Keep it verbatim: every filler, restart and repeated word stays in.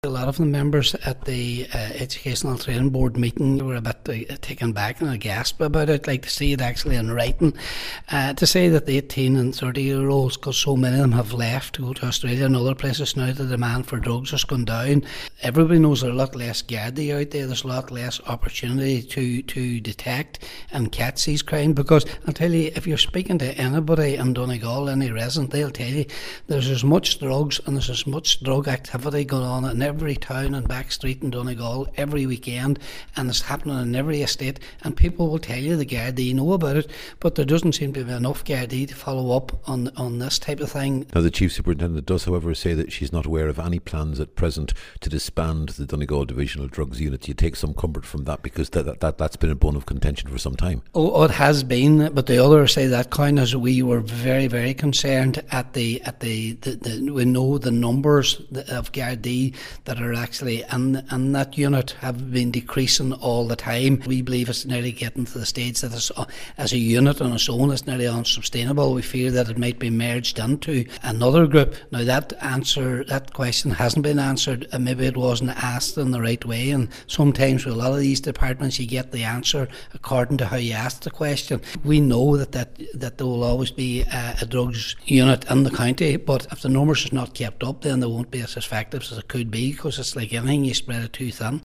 A lot of the members at the uh, Educational Training Board meeting were a bit uh, taken back and a gasp about it, like to see it actually in writing. Uh, to say that the eighteen and thirty year olds, because so many of them have left to go to Australia and other places now, the demand for drugs has gone down. Everybody knows there's a lot less Gardaí out there, there's a lot less opportunity to, to detect and catch these crimes, because I'll tell you, if you're speaking to anybody in Donegal, any resident, they'll tell you there's as much drugs and there's as much drug activity going on in every town and back street in Donegal every weekend, and it's happening in every estate, and people will tell you the Gardaí know about it, but there doesn't seem to be enough Gardaí to follow up on on this type of thing. Now, the Chief Superintendent does, however, say that she's not aware of any plans at present to disband the Donegal Divisional Drugs Unit. You take some comfort from that, because that, that, that, that's been a bone of contention for some time. Oh, it has been, but the other side of that coin is we were very, very concerned at the, at the, the, the we know the numbers of Gardaí that are actually in, in that unit have been decreasing all the time. We believe it's nearly getting to the stage that it's, uh, as a unit on its own, it's nearly unsustainable. We fear that it might be merged into another group. Now, that answer, that question hasn't been answered, and maybe it wasn't asked in the right way, and sometimes with a lot of these departments you get the answer according to how you ask the question. We know that, that, that there will always be a, a drugs unit in the county, but if the numbers is not kept up, then they won't be as effective as it could be, because it's like anything, you spread it too thin.